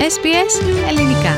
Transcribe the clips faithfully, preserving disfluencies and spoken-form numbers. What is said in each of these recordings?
Ες Μπι Ες Ελληνικά.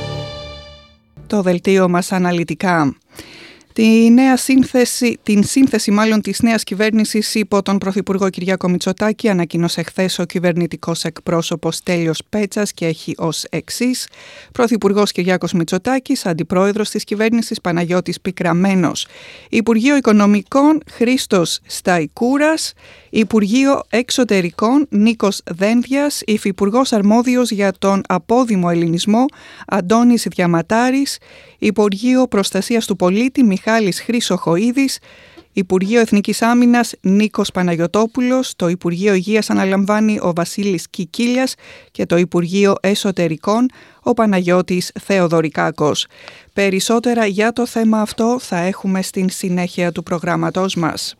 Το δελτίο μας αναλυτικά. Τη νέα σύνθεση, την σύνθεση μάλλον της νέας κυβέρνησης υπό τον Πρωθυπουργό Κυριάκο Μητσοτάκη ανακοίνωσε χθες ο κυβερνητικός εκπρόσωπος Τέλειος Πέτσας και έχει ως εξής: Πρωθυπουργός Κυριάκος Μητσοτάκης, Αντιπρόεδρος της κυβέρνησης Παναγιώτης Πικραμένος, Υπουργείο Οικονομικών Χρήστος Σταϊκούρας, Υπουργείο Εξωτερικών Νίκος Δένδιας, Υφυπουργός Αρμόδιος για τον Απόδημο Ελληνισμό Αντώνης Διαματάρης, Υπουργείο Προστασίας του Πολίτη Μιχάλης Χρυσοχοΐδης, Υπουργείο Εθνικής Άμυνας Νίκος Παναγιωτόπουλος, το Υπουργείο Υγείας αναλαμβάνει ο Βασίλης Κικίλιας και το Υπουργείο Εσωτερικών ο Παναγιώτης Θεοδωρικάκος. Περισσότερα για το θέμα αυτό θα έχουμε στην συνέχεια του προγράμματός μας.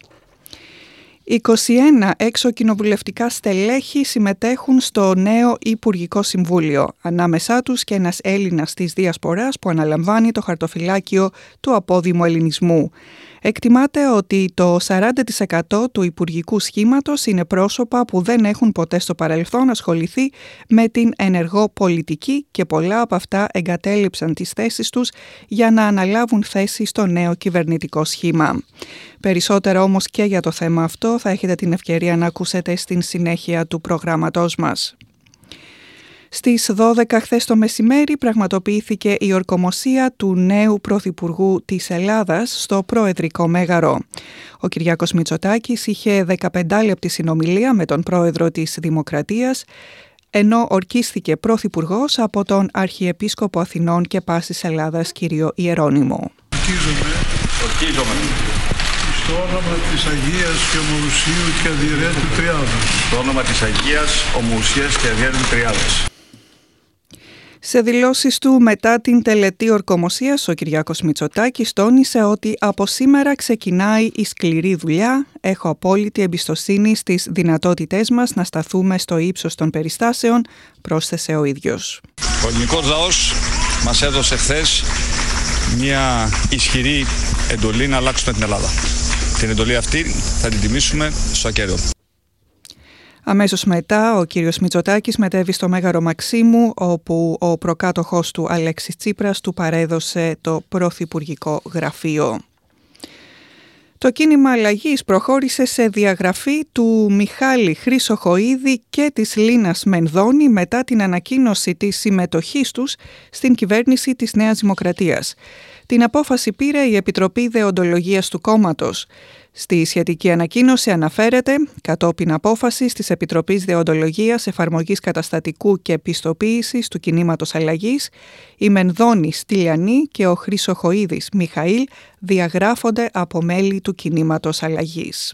είκοσι ένα εξωκοινοβουλευτικά στελέχη συμμετέχουν στο νέο Υπουργικό Συμβούλιο. Ανάμεσά τους και ένας Έλληνας της Διασποράς που αναλαμβάνει το χαρτοφυλάκιο του απόδημου ελληνισμού. Εκτιμάται ότι το σαράντα τοις εκατό του υπουργικού σχήματος είναι πρόσωπα που δεν έχουν ποτέ στο παρελθόν ασχοληθεί με την ενεργό πολιτική και πολλά από αυτά εγκατέλειψαν τις θέσεις τους για να αναλάβουν θέση στο νέο κυβερνητικό σχήμα. Περισσότερα όμως και για το θέμα αυτό θα έχετε την ευκαιρία να ακούσετε στην συνέχεια του προγράμματός μας. Στις δώδεκα χθες το μεσημέρι πραγματοποιήθηκε η ορκομοσία του νέου Πρωθυπουργού της Ελλάδας στο Προεδρικό Μέγαρο. Ο Κυριάκος Μητσοτάκης είχε δεκαπεντάλεπτη συνομιλία με τον Πρόεδρο της Δημοκρατίας, ενώ ορκίστηκε Πρωθυπουργός από τον Αρχιεπίσκοπο Αθηνών και Πάσης Ελλάδας κύριο Ιερώνυμο. Ορκίζομαι. Ορκίζομαι. Στο όνομα της Αγίας και Ομοουσίου και Αδιαιρέτου Τριάδος. Στο όνομα της Αγίας, Ομοουσίας και Αδιαιρέτου Τριάδος. Σε δηλώσεις του μετά την τελετή ορκομοσίας, ο Κυριάκος Μητσοτάκης τόνισε ότι από σήμερα ξεκινάει η σκληρή δουλειά. Έχω απόλυτη εμπιστοσύνη στις δυνατότητές μας να σταθούμε στο ύψος των περιστάσεων, πρόσθεσε ο ίδιος. Ο ελληνικός λαός μας έδωσε χθες μια ισχυρή εντολή να αλλάξουμε την Ελλάδα. Την εντολή αυτή θα την τιμήσουμε στο ακέραιο. Αμέσως μετά, ο κύριος Μητσοτάκης μετέβη στο Μέγαρο Μαξίμου, όπου ο προκάτοχός του Αλέξης Τσίπρας του παρέδωσε το πρωθυπουργικό γραφείο. Το κίνημα αλλαγής προχώρησε σε διαγραφή του Μιχάλη Χρυσοχοΐδη και της Λίνας Μενδώνη μετά την ανακοίνωση της συμμετοχής τους στην κυβέρνηση της Νέας Δημοκρατίας. Την απόφαση πήρε η Επιτροπή Δεοντολογίας του κόμματος. Στη σχετική ανακοίνωση αναφέρεται, κατόπιν απόφασης της Επιτροπής Δεοντολογίας Εφαρμογής Καταστατικού και Πιστοποίησης του Κινήματος Αλλαγής, η Μενδώνη Στυλιανή και ο Χρυσοχοΐδης Μιχαήλ διαγράφονται από μέλη του Κινήματος Αλλαγής.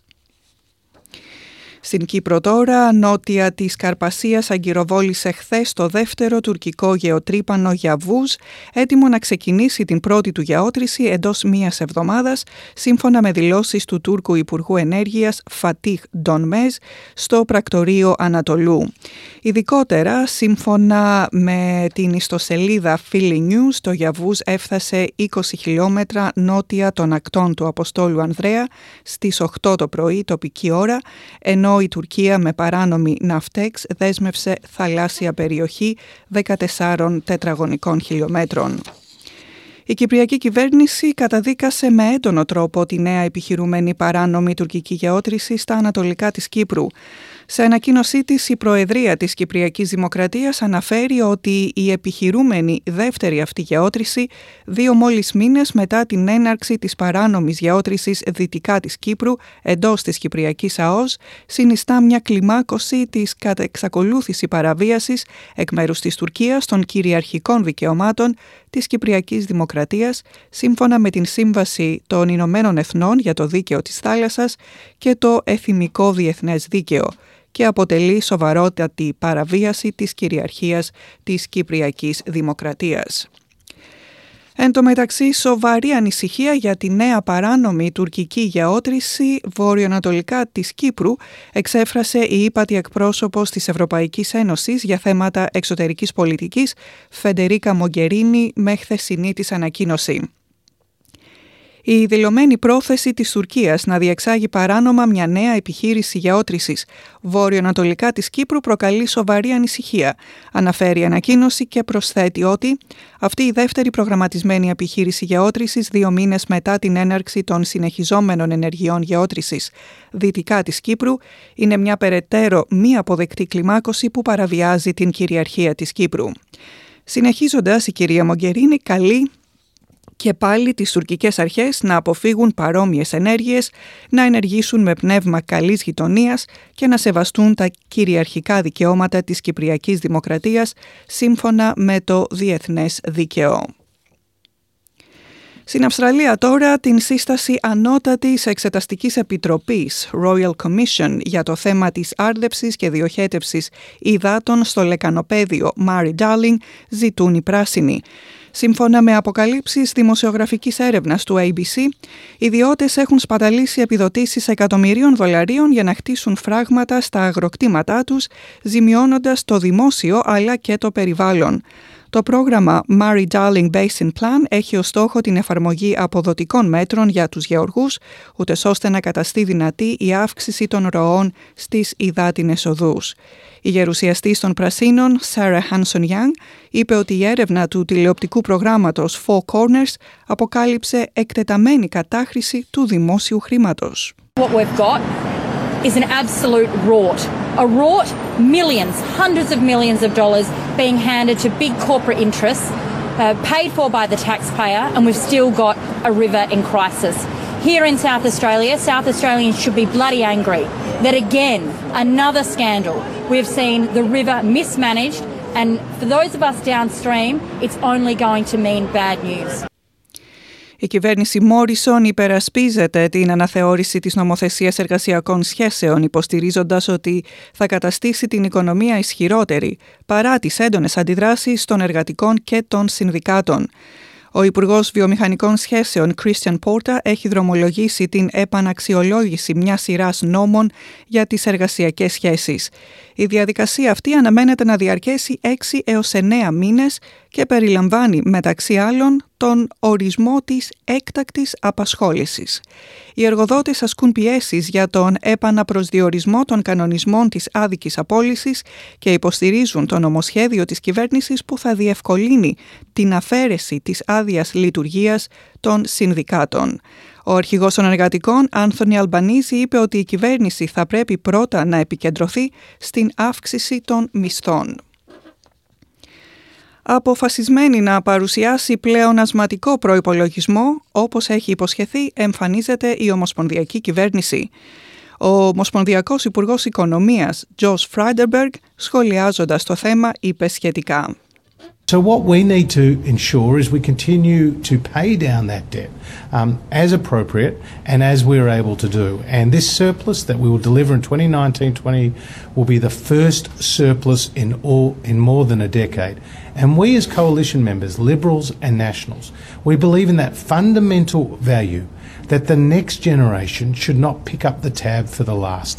Στην Κύπρο τώρα, νότια της Καρπασίας αγκυροβόλησε χθες το δεύτερο τουρκικό γεωτρύπανο Γιαβούζ, έτοιμο να ξεκινήσει την πρώτη του γεώτρηση εντός μίας εβδομάδας, σύμφωνα με δηλώσεις του Τούρκου Υπουργού Ενέργειας Φατίχ Ντονμέζ στο πρακτορείο Ανατολού. Ειδικότερα, σύμφωνα με την ιστοσελίδα Philly News, το Γιαβούζ έφτασε είκοσι χιλιόμετρα νότια των ακτών του Αποστόλου Ανδρέα στις οκτώ το πρωί τοπική ώρα, ενώ η Τουρκία με παράνομη ναυτέξ δέσμευσε θαλάσσια περιοχή δεκατεσσάρων τετραγωνικών χιλιόμετρων. Η κυπριακή κυβέρνηση καταδίκασε με έντονο τρόπο τη νέα επιχειρουμένη παράνομη τουρκική γεώτρηση στα ανατολικά της Κύπρου. Σε ανακοίνωσή της, η Προεδρία της Κυπριακής Δημοκρατίας αναφέρει ότι η επιχειρούμενη δεύτερη αυτή γεώτρηση, δύο μόλις μήνες μετά την έναρξη της παράνομης γεώτρησης δυτικά της Κύπρου εντός της Κυπριακής ΑΟΣ, συνιστά μια κλιμάκωση της κατά εξακολούθηση παραβίασης εκ μέρους της Τουρκίας των κυριαρχικών δικαιωμάτων της Κυπριακής Δημοκρατίας, σύμφωνα με την Σύμβαση των Ηνωμένων Εθνών για το Δίκαιο της Θάλασσας και το Εθιμικό Διεθνές Δίκαιο, και αποτελεί σοβαρότατη παραβίαση της κυριαρχίας της Κυπριακής Δημοκρατίας. Εν τω μεταξύ, σοβαρή ανησυχία για τη νέα παράνομη τουρκική γεώτρηση βορειοανατολικά της Κύπρου εξέφρασε η ύπατη εκπρόσωπος της Ευρωπαϊκής Ένωσης για θέματα εξωτερικής πολιτικής, Φεντερίκα Μογκερίνη, με χθεσινή της ανακοίνωση. Η δηλωμένη πρόθεση της Τουρκίας να διεξάγει παράνομα μια νέα επιχείρηση γεώτρησης βόρειο-ανατολικά της Κύπρου προκαλεί σοβαρή ανησυχία, αναφέρει η ανακοίνωση και προσθέτει ότι αυτή η δεύτερη προγραμματισμένη επιχείρηση γεώτρησης δύο μήνες μετά την έναρξη των συνεχιζόμενων ενεργειών γεώτρησης δυτικά της Κύπρου είναι μια περαιτέρω μη αποδεκτή κλιμάκωση που παραβιάζει την κυριαρχία της Κύπρου. Συνεχίζοντας, η κυρία Μογκερίνη καλεί και πάλι τις τουρκικές αρχές να αποφύγουν παρόμοιες ενέργειες, να ενεργήσουν με πνεύμα καλής γειτονίας και να σεβαστούν τα κυριαρχικά δικαιώματα της Κυπριακής Δημοκρατίας σύμφωνα με το διεθνές δίκαιο. Στην Αυστραλία τώρα την σύσταση ανώτατης εξεταστικής επιτροπής Royal Commission για το θέμα της άρδευσης και διοχέτευσης υδάτων στο λεκανοπαίδιο Murray-Darling ζητούν οι πράσινοι. Σύμφωνα με αποκαλύψεις δημοσιογραφικής έρευνας του έι μπι σι, οι ιδιώτες έχουν σπαταλήσει επιδοτήσεις εκατομμυρίων δολαρίων για να χτίσουν φράγματα στα αγροκτήματά τους, ζημιώνοντας το δημόσιο αλλά και το περιβάλλον. Το πρόγραμμα Murray-Darling Basin Plan έχει ως στόχο την εφαρμογή αποδοτικών μέτρων για τους γεωργούς, ούτως ώστε να καταστεί δυνατή η αύξηση των ροών στις υδάτινες οδούς. Η γερουσιαστής των Πρασίνων, Sarah Hanson-Young, είπε ότι η έρευνα του τηλεοπτικού προγράμματος Four Corners αποκάλυψε εκτεταμένη κατάχρηση του δημόσιου χρήματος. What we've got is an absolute rort. A rort, millions, hundreds of millions of dollars being handed to big corporate interests, uh, paid for by the taxpayer, and we've still got a river in crisis. Here in South Australia, South Australians should be bloody angry that again, another scandal. We've seen the river mismanaged, and for those of us downstream, it's only going to mean bad news. Η κυβέρνηση Μόρισον υπερασπίζεται την αναθεώρηση της νομοθεσίας εργασιακών σχέσεων, υποστηρίζοντας ότι θα καταστήσει την οικονομία ισχυρότερη, παρά τις έντονες αντιδράσεις των εργατικών και των συνδικάτων. Ο Υπουργός Βιομηχανικών Σχέσεων Christian Porter έχει δρομολογήσει την επαναξιολόγηση μιας σειράς νόμων για τις εργασιακές σχέσεις. Η διαδικασία αυτή αναμένεται να διαρκέσει έξι έως εννέα μήνες και περιλαμβάνει μεταξύ άλλων τον ορισμό της έκτακτης απασχόλησης. Οι εργοδότες ασκούν πιέσεις για τον επαναπροσδιορισμό των κανονισμών της άδικης απόλυσης και υποστηρίζουν το νομοσχέδιο της κυβέρνησης που θα διευκολύνει την αφαίρεση της άδειας λειτουργίας των συνδικάτων. Ο αρχηγός των εργατικών, Άνθονι Αλμπανίζη, είπε ότι η κυβέρνηση θα πρέπει πρώτα να επικεντρωθεί στην αύξηση των μισθών. Αποφασισμένη να παρουσιάσει πλεονασματικό προϋπολογισμό, όπως έχει υποσχεθεί, εμφανίζεται η Ομοσπονδιακή Κυβέρνηση. Ο Ομοσπονδιακός Υπουργός Οικονομίας, Josh Frydenberg, σχολιάζοντας το θέμα, είπε σχετικά. So what we need to ensure is we continue to pay down that debt um, as appropriate and as we're able to do. And this surplus that we will deliver in twenty nineteen twenty will be the first surplus in all in more than a decade. And we as coalition members, Liberals and Nationals, we believe in that fundamental value that the next generation should not pick up the tab for the last.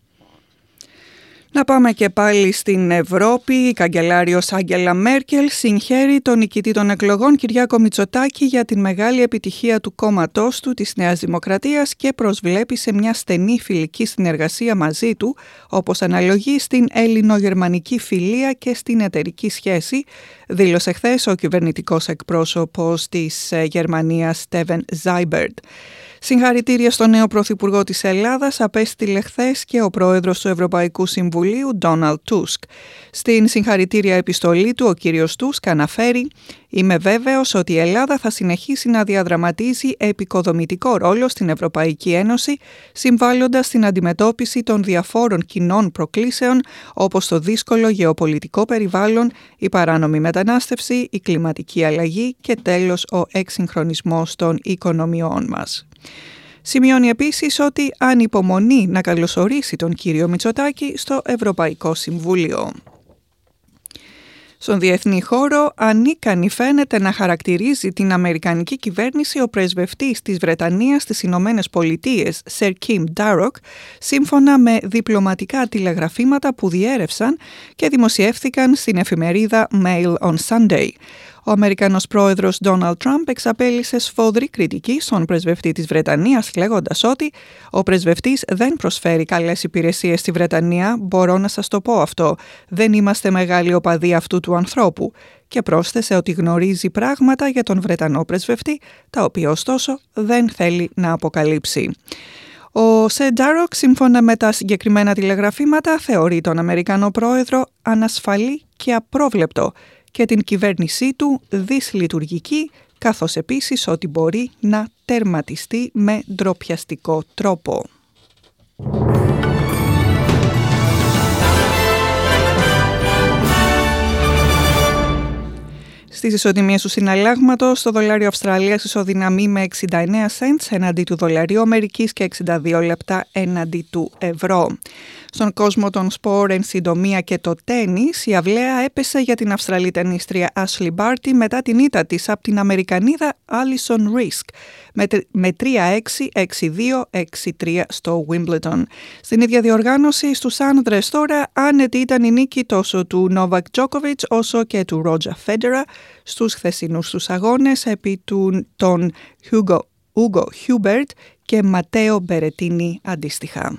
Να πάμε και πάλι στην Ευρώπη. Η καγκελάριος Άγγελα Μέρκελ συγχαίρει τον νικητή των εκλογών Κυριάκο Μητσοτάκη για την μεγάλη επιτυχία του κόμματός του, της Νέας Δημοκρατίας, και προσβλέπει σε μια στενή φιλική συνεργασία μαζί του, όπως αναλογεί στην ελληνογερμανική φιλία και στην εταιρική σχέση, δήλωσε χθες ο κυβερνητικός εκπρόσωπος της Γερμανίας Στέβεν Ζάιμπερντ. Συγχαρητήρια στον νέο Πρωθυπουργό της Ελλάδας απέστειλε χθες και ο Πρόεδρος του Ευρωπαϊκού Συμβουλίου, Ντόναλντ Τούσκ. Στην συγχαρητήρια επιστολή του, ο κύριος Τούσκ αναφέρει «Είμαι βέβαιος ότι η Ελλάδα θα συνεχίσει να διαδραματίζει επικοδομητικό ρόλο στην Ευρωπαϊκή Ένωση, συμβάλλοντας στην αντιμετώπιση των διαφόρων κοινών προκλήσεων, όπως το δύσκολο γεωπολιτικό περιβάλλον, η παράνομη μετανάστευση, η κλιματική αλλαγή και τέλος ο εξυγχρονισμός των οικονομιών μας». Σημειώνει επίσης ότι ανυπομονεί να καλωσορίσει τον κύριο Μητσοτάκη στο Ευρωπαϊκό Συμβούλιο. Στον διεθνή χώρο, ανίκανη φαίνεται να χαρακτηρίζει την αμερικανική κυβέρνηση ο πρεσβευτής της Βρετανίας στις Ηνωμένες Πολιτείες, Σερ Κιμ Ντάροκ, σύμφωνα με διπλωματικά τηλεγραφήματα που διέρευσαν και δημοσιεύθηκαν στην εφημερίδα Mail on Sunday. Ο Αμερικανός πρόεδρος Ντόναλντ Τραμπ εξαπέλυσε σφόδρη κριτική στον πρεσβευτή της Βρετανίας, λέγοντας ότι ο πρεσβευτής δεν προσφέρει καλές υπηρεσίες στη Βρετανία. Μπορώ να σας το πω αυτό. Δεν είμαστε μεγάλοι οπαδοί αυτού του ανθρώπου. Και πρόσθεσε ότι γνωρίζει πράγματα για τον Βρετανό πρεσβευτή, τα οποία ωστόσο δεν θέλει να αποκαλύψει. Ο Σεντζάροκ, σύμφωνα με τα συγκεκριμένα τηλεγραφήματα, θεωρεί τον Αμερικανό πρόεδρο ανασφαλή και απρόβλεπτο και την κυβέρνησή του δυσλειτουργική, καθώς επίσης ότι μπορεί να τερματιστεί με ντροπιαστικό τρόπο. Στις ισοτιμίες του συναλλάγματος, το δολάριο Αυστραλίας ισοδυναμεί με εξήντα εννέα σεντς εναντί του δολαρίου Αμερικής και εξήντα δύο λεπτά εναντί του ευρώ. Στον κόσμο των σπορ, εν συντομία και το τένις, η αυλαία έπεσε για την Αυστραλή τενίστρια Ashley Barty μετά την ήττα της από την Αμερικανίδα Alison Risk με τρία έξι, έξι δύο, έξι τρία στο Wimbledon. Στην ίδια διοργάνωση στους άνδρες τώρα, άνετη ήταν η νίκη τόσο του Novak Djokovic όσο και του Roger Federer στους χθεσινούς τους αγώνες επί του, των Hugo, Hugo Hubert και Ματέο Berrettini αντίστοιχα.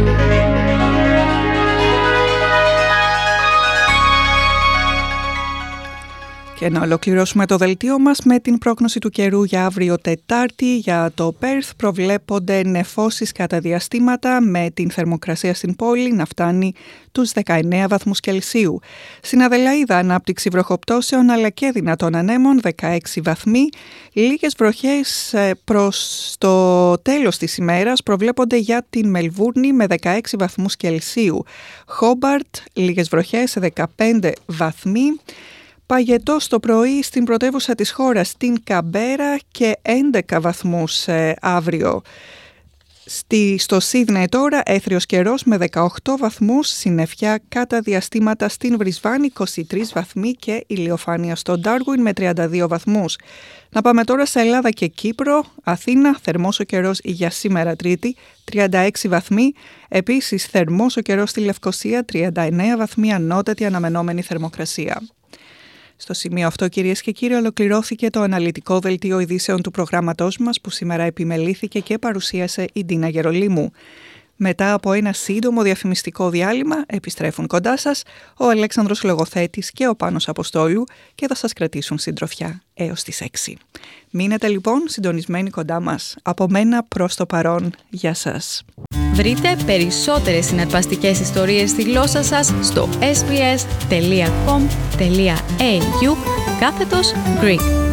Και να ολοκληρώσουμε το δελτίο μας με την πρόγνωση του καιρού για αύριο Τετάρτη. Για το Πέρθ προβλέπονται νεφώσεις κατά διαστήματα με την θερμοκρασία στην πόλη να φτάνει τους δεκαεννέα βαθμούς Κελσίου. Στην Αδελαΐδα ανάπτυξη βροχοπτώσεων αλλά και δυνατών ανέμων δεκαέξι βαθμοί. Λίγες βροχές προς το τέλος της ημέρας προβλέπονται για την Μελβούρνη με δεκαέξι βαθμούς Κελσίου. Χόμπαρτ λίγες βροχές δεκαπέντε βαθμοί. Παγετό το πρωί στην πρωτεύουσα της χώρας, στην Καμπέρα, και έντεκα βαθμούς ε, αύριο. Στη, στο Σίδνεϊ τώρα έθριος καιρός με δεκαοκτώ βαθμούς, συννεφιά κατά διαστήματα στην Βρισβάνη είκοσι τρεις βαθμοί και ηλιοφάνεια στο Ντάρουιν με τριάντα δύο βαθμούς. Να πάμε τώρα σε Ελλάδα και Κύπρο. Αθήνα, θερμός ο καιρός για σήμερα Τρίτη, τριάντα έξι βαθμοί. Επίσης θερμός ο καιρός στη Λευκοσία, τριάντα εννέα βαθμοί ανώτατη αναμενόμενη θερμοκρασία. Στο σημείο αυτό, κυρίες και κύριοι, ολοκληρώθηκε το αναλυτικό δελτίο ειδήσεων του προγράμματός μας που σήμερα επιμελήθηκε και παρουσίασε η Ντίνα Γερολίμου. Μετά από ένα σύντομο διαφημιστικό διάλειμμα επιστρέφουν κοντά σας ο Αλέξανδρος Λογοθέτης και ο Πάνος Αποστόλου και θα σας κρατήσουν συντροφιά έως τις έξι. Μείνετε λοιπόν συντονισμένοι κοντά μας. Από μένα προς το παρόν, γεια σας. Βρείτε περισσότερες συναρπαστικές ιστορίες στη γλώσσα σας στο sbs.com.au κάθετος Greek.